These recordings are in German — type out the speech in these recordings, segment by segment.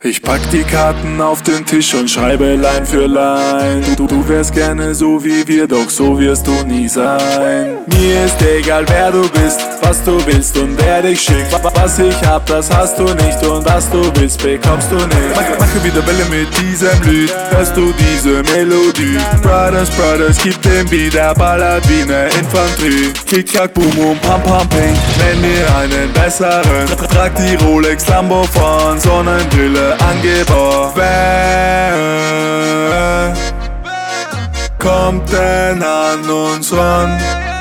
Ich pack die Karten auf den Tisch und schreibe Line für Line. Du wärst gerne so wie wir, doch so wirst du nie sein. Mir ist egal wer du bist, was du willst und wer dich schickt. Was ich hab, das hast du nicht und was du willst, bekommst du nicht. Mache wieder Welle mit diesem Lied, hörst du diese Melodie. Brothers, gib dem Beat, der ballert wie ne Infanterie. Kick, klack, boom, boom, pam, pam, ping. Nenn mir einen besseren. Trag die Rolex Lambo von Sonnenbrille Angeber. Wer kommt denn an uns ran?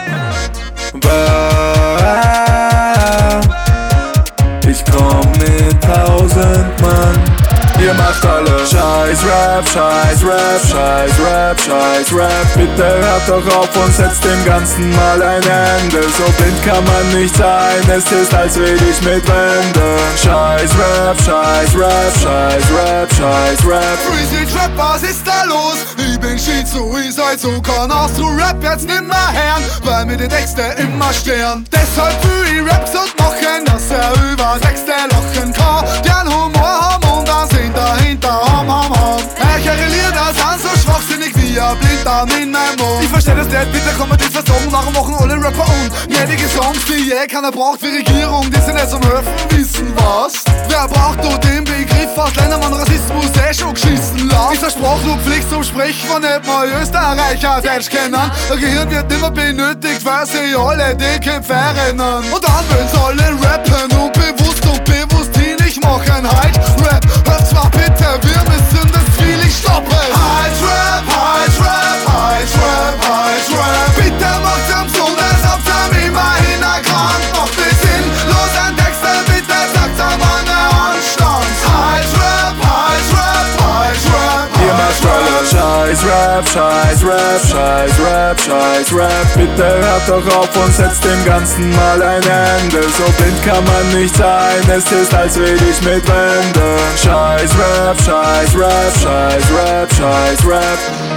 Ich komm mit 1000 Mann. Ihr macht alle Scheiß Rap, Scheiß Rap, Scheiß Rap, Scheiß Rap. Bitte hört doch auf und setzt dem Ganzen mal ein Ende. So blind kann man nicht sein, es ist als red ich mit Wänden. Scheiß Rap, Scheiß Rap, Scheiß Rap, Scheiß Rap. Freezy Trap, was ist da los? Ich bin Schizo, ich seid so kann aus du Rap jetzt nimmer hören, weil mir die Texte immer stören. Deshalb will ich Raps und machen, dass über Texte lachen kann. Gern Humor haben und dann sind dahinter ham. Eure Lieder sind so schwachsinnig wie ein Blinddarm in meinem Mund. Ich versteh das nicht, bitte kann man das versagen. Warum machen alle Rapper und jedige Songs, die keiner braucht für Regierung, die sind nicht zum Helfen, wissen was? Wer braucht nur den Begriff aus Ländern, man Rassismus schon geschissen lassen? Ist eine Sprachpflicht zum Sprechen, wenn nicht mal Österreicher Deutsch kennen. Der Gehirn wird nimmer benötigt, weil sie alle die Kämpfe rennen. Und dann wollen's alle rappen und bewusst hinig machen. Halt Rap, hört zwar bitte, wir müssen das viel stoppen. Halt Rap, halt Rap, halt Rap, halt Rap. Bitte macht's am Sonntag, habt ihr immerhin erkannt. Macht die sinnlosen Texte, bitte sagt's am Anstand. Halt Rap, halt Rap, halt Rap. Ihr macht alle Scheiß Rap, Scheiß Rap, Scheiß Rap, Scheiß Rap. Bitte hört doch auf und setzt dem Ganzen mal ein Ende. So blind kann man nicht sein, es ist als red ich mit Wänden. Scheiß Rap, Scheiß Rap, Scheiß Rap, Scheiß Rap.